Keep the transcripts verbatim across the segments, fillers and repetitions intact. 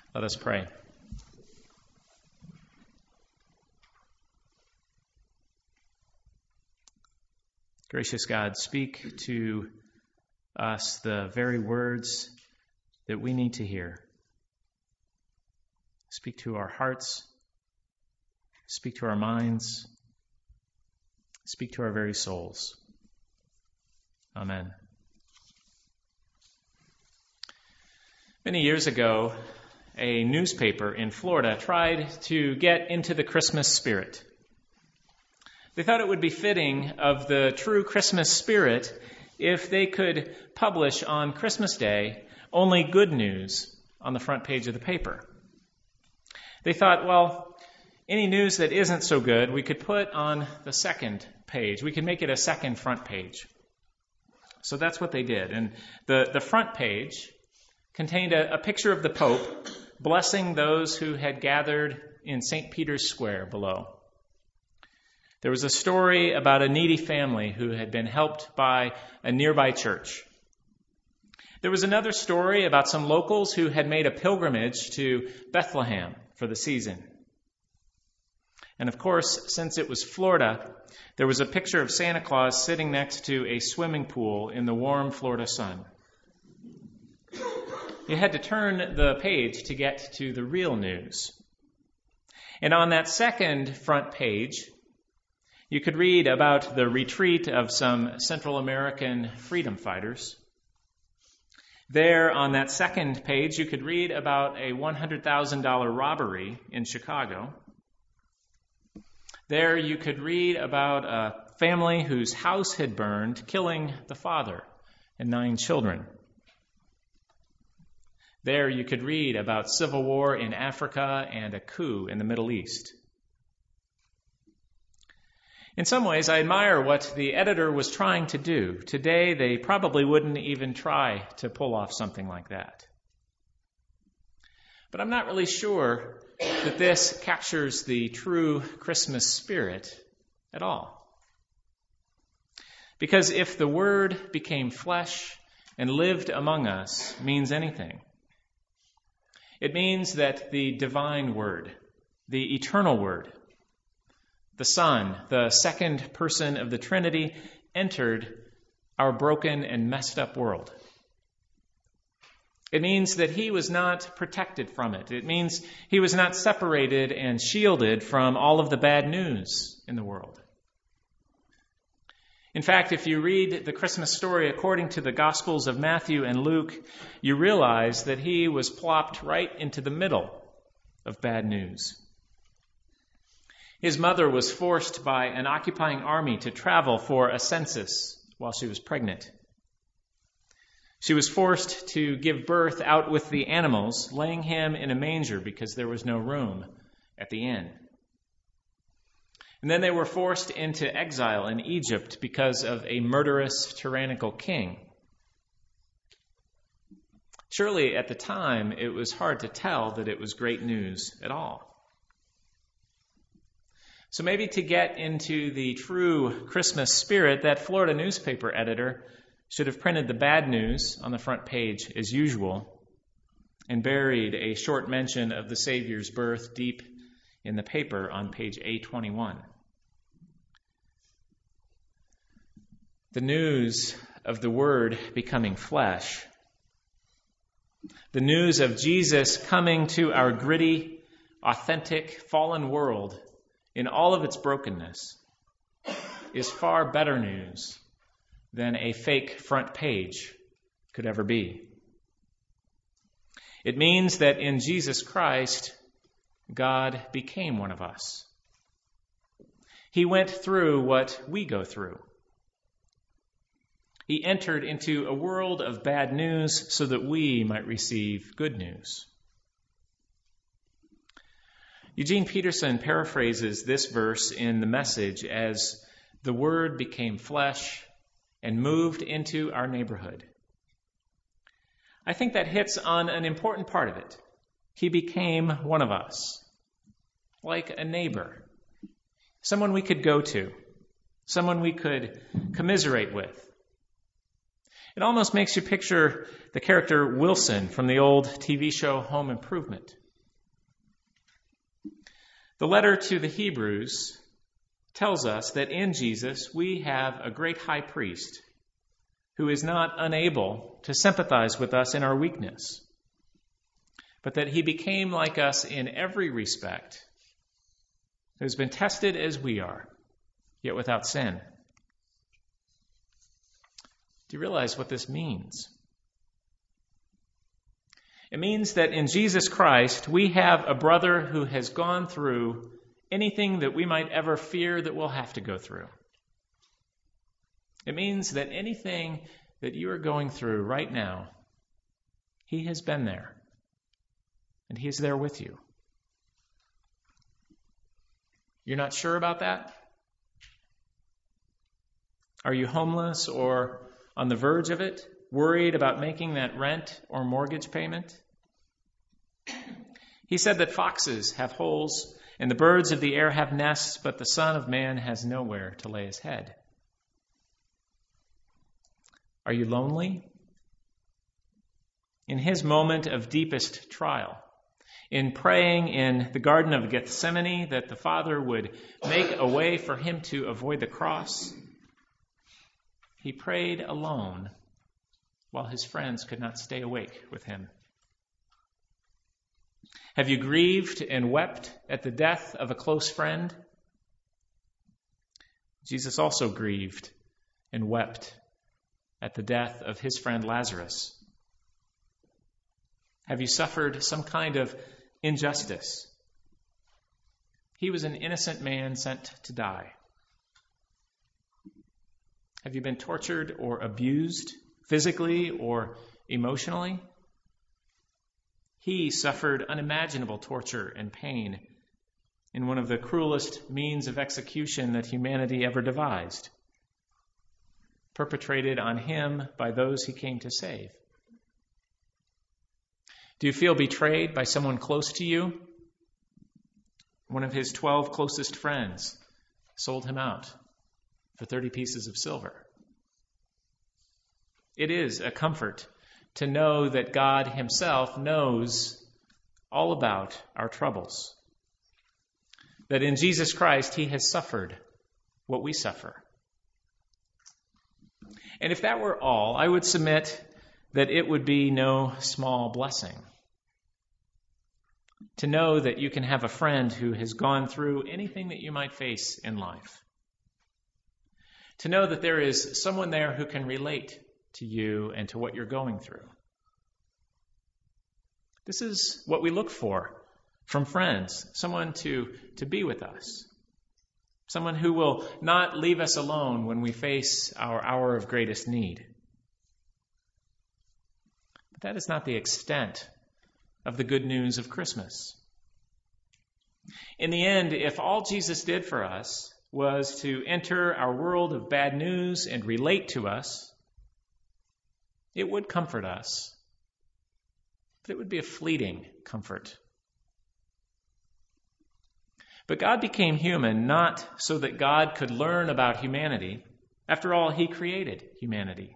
Let us pray. Gracious God, speak to us the very words that we need to hear. Speak to our hearts. Speak to our minds. Speak to our very souls. Amen. Many years ago, a newspaper in Florida tried to get into the Christmas spirit. They thought it would be fitting of the true Christmas spirit if they could publish on Christmas Day only good news on the front page of the paper. They thought, well, any news that isn't so good, we could put on the second page. We could make it a second front page. So that's what they did. And the, the front page contained a, a picture of the Pope blessing those who had gathered in Saint Peter's Square below. There was a story about a needy family who had been helped by a nearby church. There was another story about some locals who had made a pilgrimage to Bethlehem for the season. And of course, since it was Florida, there was a picture of Santa Claus sitting next to a swimming pool in the warm Florida sun. You had to turn the page to get to the real news. And on that second front page, you could read about the retreat of some Central American freedom fighters. There, on that second page, you could read about a one hundred thousand dollars robbery in Chicago. There, you could read about a family whose house had burned, killing the father and nine children. There you could read about civil war in Africa and a coup in the Middle East. In some ways, I admire what the editor was trying to do. Today, they probably wouldn't even try to pull off something like that. But I'm not really sure that this captures the true Christmas spirit at all. Because if the Word became flesh and lived among us means anything, it means that the divine Word, the eternal Word, the Son, the second person of the Trinity, entered our broken and messed up world. It means that he was not protected from it. It means he was not separated and shielded from all of the bad news in the world. In fact, if you read the Christmas story according to the Gospels of Matthew and Luke, you realize that he was plopped right into the middle of bad news. His mother was forced by an occupying army to travel for a census while she was pregnant. She was forced to give birth out with the animals, laying him in a manger because there was no room at the inn. And then they were forced into exile in Egypt because of a murderous, tyrannical king. Surely at the time, it was hard to tell that it was great news at all. So maybe to get into the true Christmas spirit, that Florida newspaper editor should have printed the bad news on the front page as usual and buried a short mention of the Savior's birth deep in the paper on page A twenty-one. The news of the Word becoming flesh, the news of Jesus coming to our gritty, authentic, fallen world in all of its brokenness, is far better news than a fake front page could ever be. It means that in Jesus Christ, God became one of us. He went through what we go through. He entered into a world of bad news so that we might receive good news. Eugene Peterson paraphrases this verse in The Message as, "The Word became flesh and moved into our neighborhood." I think that hits on an important part of it. He became one of us, like a neighbor, someone we could go to, someone we could commiserate with. It almost makes you picture the character Wilson from the old T V show Home Improvement. The letter to the Hebrews tells us that in Jesus we have a great high priest who is not unable to sympathize with us in our weakness, but that he became like us in every respect, who has been tested as we are, yet without sin. Do you realize what this means? It means that in Jesus Christ, we have a brother who has gone through anything that we might ever fear that we'll have to go through. It means that anything that you are going through right now, he has been there, and he is there with you. You're not sure about that? Are you homeless or on the verge of it, worried about making that rent or mortgage payment? He said that foxes have holes and the birds of the air have nests, but the Son of Man has nowhere to lay his head. Are you lonely? In his moment of deepest trial, in praying in the Garden of Gethsemane that the Father would make a way for him to avoid the cross, he prayed alone while his friends could not stay awake with him. Have you grieved and wept at the death of a close friend? Jesus also grieved and wept at the death of his friend Lazarus. Have you suffered some kind of injustice? He was an innocent man sent to die. Have you been tortured or abused physically or emotionally? He suffered unimaginable torture and pain in one of the cruelest means of execution that humanity ever devised, perpetrated on him by those he came to save. Do you feel betrayed by someone close to you? One of his twelve closest friends sold him out for thirty pieces of silver. It is a comfort to know that God himself knows all about our troubles. That in Jesus Christ, he has suffered what we suffer. And if that were all, I would submit that it would be no small blessing to know that you can have a friend who has gone through anything that you might face in life. To know that there is someone there who can relate to you and to what you're going through. This is what we look for from friends, someone to, to be with us, someone who will not leave us alone when we face our hour of greatest need. But that is not the extent of the good news of Christmas. In the end, if all Jesus did for us was to enter our world of bad news and relate to us, it would comfort us, but it would be a fleeting comfort. But God became human not so that God could learn about humanity. After all, he created humanity.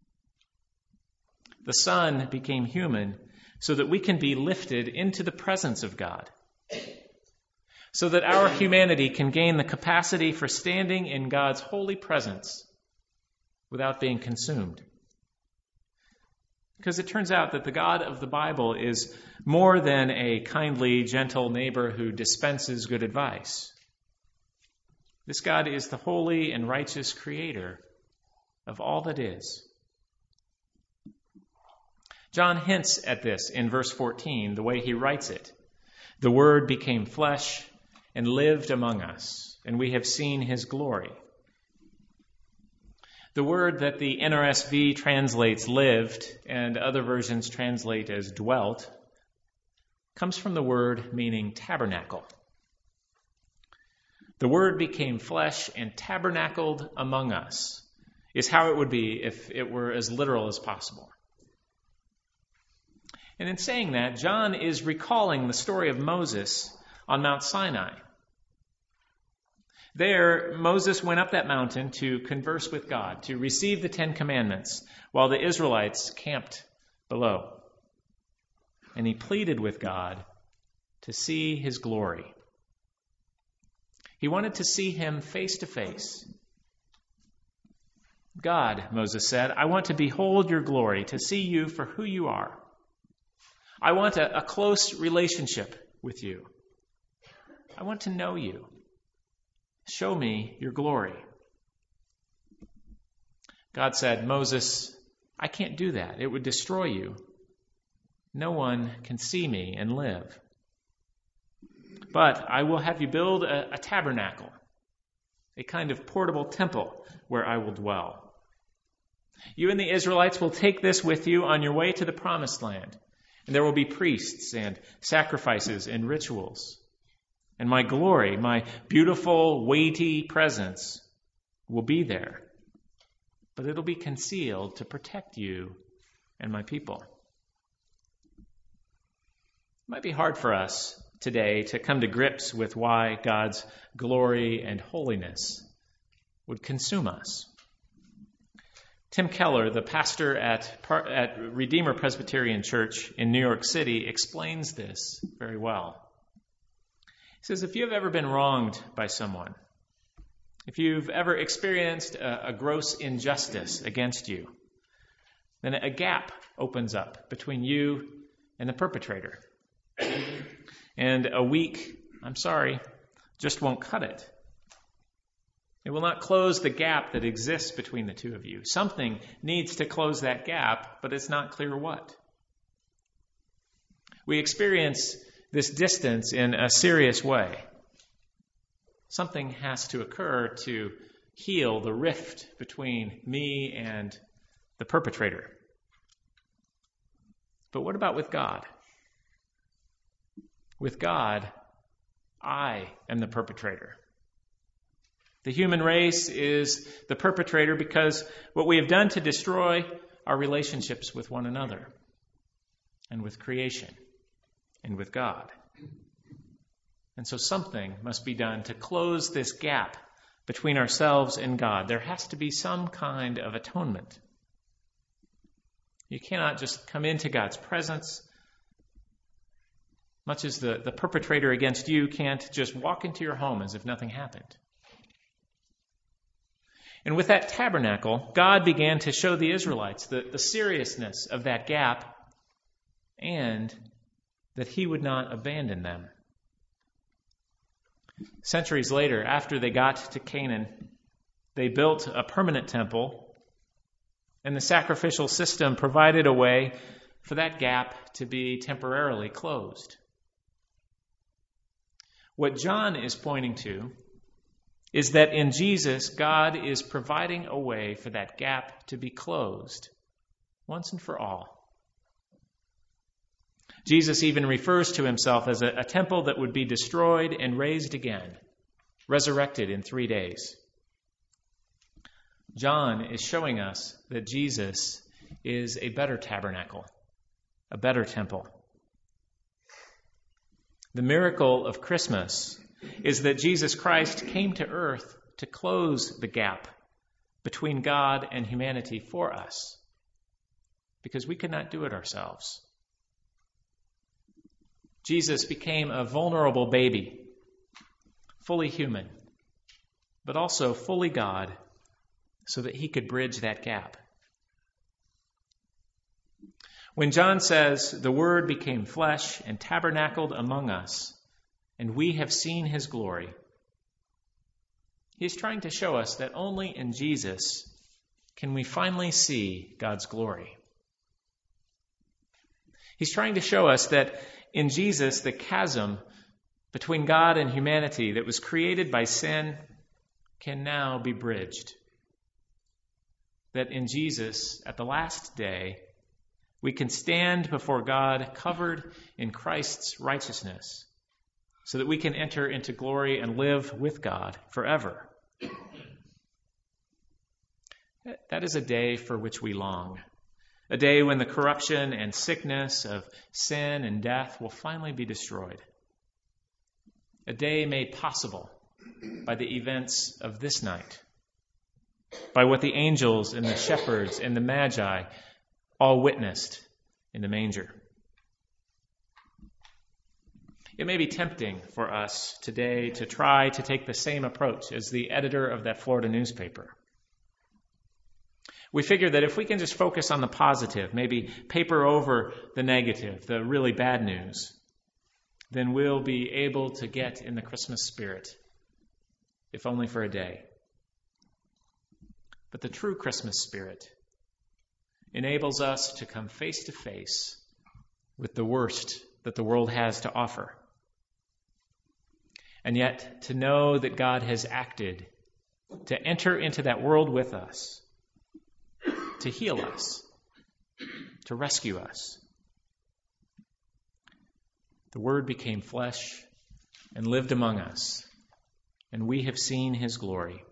The Son became human so that we can be lifted into the presence of God, so that our humanity can gain the capacity for standing in God's holy presence without being consumed. Because it turns out that the God of the Bible is more than a kindly, gentle neighbor who dispenses good advice. This God is the holy and righteous creator of all that is. John hints at this in verse fourteen, the way he writes it. The Word became flesh and lived among us, and we have seen his glory. The word that the N R S V translates lived, and other versions translate as dwelt, comes from the word meaning tabernacle. The Word became flesh and tabernacled among us, is how it would be if it were as literal as possible. And in saying that, John is recalling the story of Moses on Mount Sinai. There, Moses went up that mountain to converse with God, to receive the Ten Commandments, while the Israelites camped below. And he pleaded with God to see his glory. He wanted to see him face to face. God, Moses said, I want to behold your glory, to see you for who you are. I want a, a close relationship with you. I want to know you. Show me your glory. God said, Moses, I can't do that. It would destroy you. No one can see me and live. But I will have you build a, a tabernacle, a kind of portable temple where I will dwell. You and the Israelites will take this with you on your way to the promised land, and there will be priests and sacrifices and rituals. And my glory, my beautiful, weighty presence will be there, but it'll be concealed to protect you and my people. It might be hard for us today to come to grips with why God's glory and holiness would consume us. Tim Keller, the pastor at, at Redeemer Presbyterian Church in New York City, explains this very well. He says, if you have ever been wronged by someone, if you've ever experienced a, a gross injustice against you, then a gap opens up between you and the perpetrator. And a weak, I'm sorry, just won't cut it. It will not close the gap that exists between the two of you. Something needs to close that gap, but it's not clear what. We experience this distance in a serious way. Something has to occur to heal the rift between me and the perpetrator. But what about with God? With God, I am the perpetrator. The human race is the perpetrator because what we have done to destroy our relationships with one another and with creation and with God. And so something must be done to close this gap between ourselves and God. There has to be some kind of atonement. You cannot just come into God's presence, much as the, the perpetrator against you can't just walk into your home as if nothing happened. And with that tabernacle, God began to show the Israelites the, the seriousness of that gap and that he would not abandon them. Centuries later, after they got to Canaan, they built a permanent temple, and the sacrificial system provided a way for that gap to be temporarily closed. What John is pointing to is that in Jesus, God is providing a way for that gap to be closed once and for all. Jesus even refers to himself as a, a temple that would be destroyed and raised again, resurrected in three days. John is showing us that Jesus is a better tabernacle, a better temple. The miracle of Christmas is that Jesus Christ came to earth to close the gap between God and humanity for us, because we could not do it ourselves. Jesus became a vulnerable baby, fully human, but also fully God, so that he could bridge that gap. When John says, the Word became flesh and tabernacled among us, and we have seen his glory, he's trying to show us that only in Jesus can we finally see God's glory. He's trying to show us that in Jesus, the chasm between God and humanity that was created by sin can now be bridged. That in Jesus, at the last day, we can stand before God covered in Christ's righteousness, so that we can enter into glory and live with God forever. That is a day for which we long. A day when the corruption and sickness of sin and death will finally be destroyed. A day made possible by the events of this night, by what the angels and the shepherds and the magi all witnessed in the manger. It may be tempting for us today to try to take the same approach as the editor of that Florida newspaper. We figure that if we can just focus on the positive, maybe paper over the negative, the really bad news, then we'll be able to get in the Christmas spirit, if only for a day. But the true Christmas spirit enables us to come face to face with the worst that the world has to offer. And yet to know that God has acted to enter into that world with us, to heal us, to rescue us. The Word became flesh and lived among us, and we have seen his glory.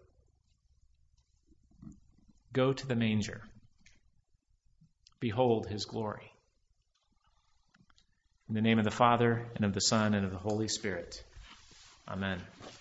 Go to the manger. Behold his glory. In the name of the Father, and of the Son, and of the Holy Spirit. Amen.